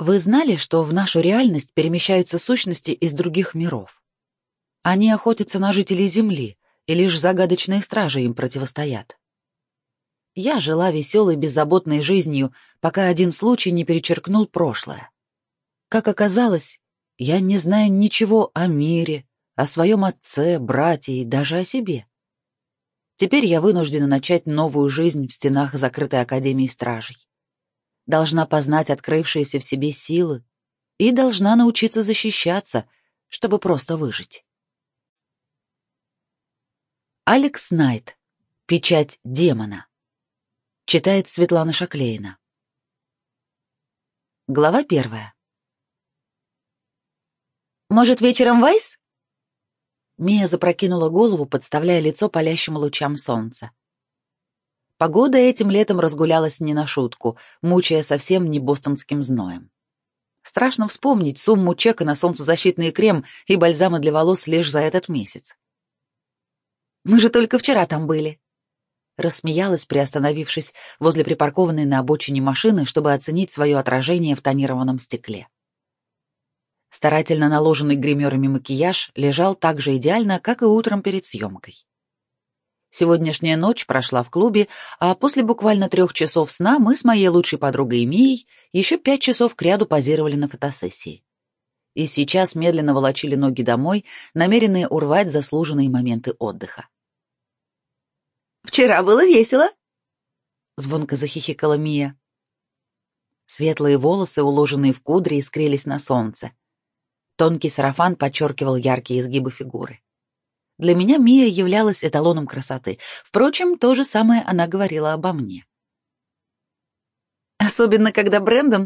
Вы знали, что в нашу реальность перемещаются сущности из других миров? Они охотятся на жителей Земли, и лишь загадочные стражи им противостоят. Я жила веселой, беззаботной жизнью, пока один случай не перечеркнул прошлое. Как оказалось, я не знаю ничего о мире, о своем отце, брате и даже о себе. Теперь я вынуждена начать новую жизнь в стенах закрытой Академии Стражей. Должна познать открывшиеся в себе силы и должна научиться защищаться, чтобы просто выжить. Алекс Найт. Печать демона. Читает Светлана Шаклейна. Глава 1. «Может, вечером Вайс?» Мия запрокинула голову, подставляя лицо палящим лучам солнца. Погода этим летом разгулялась не на шутку, мучая совсем не бостонским зноем. Страшно вспомнить сумму чека на солнцезащитный крем и бальзамы для волос лишь за этот месяц. «Мы же только вчера там были», — рассмеялась, приостановившись возле припаркованной на обочине машины, чтобы оценить свое отражение в тонированном стекле. Старательно наложенный гримерами макияж лежал так же идеально, как и утром перед съемкой. Сегодняшняя ночь прошла в клубе, а после буквально 3 часов сна мы с моей лучшей подругой Мией еще 5 часов кряду позировали на фотосессии. И сейчас медленно волочили ноги домой, намеренные урвать заслуженные моменты отдыха. «Вчера было весело», — звонко захихикала Мия. Светлые волосы, уложенные в кудри, искрились на солнце. Тонкий сарафан подчеркивал яркие изгибы фигуры. Для меня Мия являлась эталоном красоты. Впрочем, то же самое она говорила обо мне. Особенно, когда Брэндон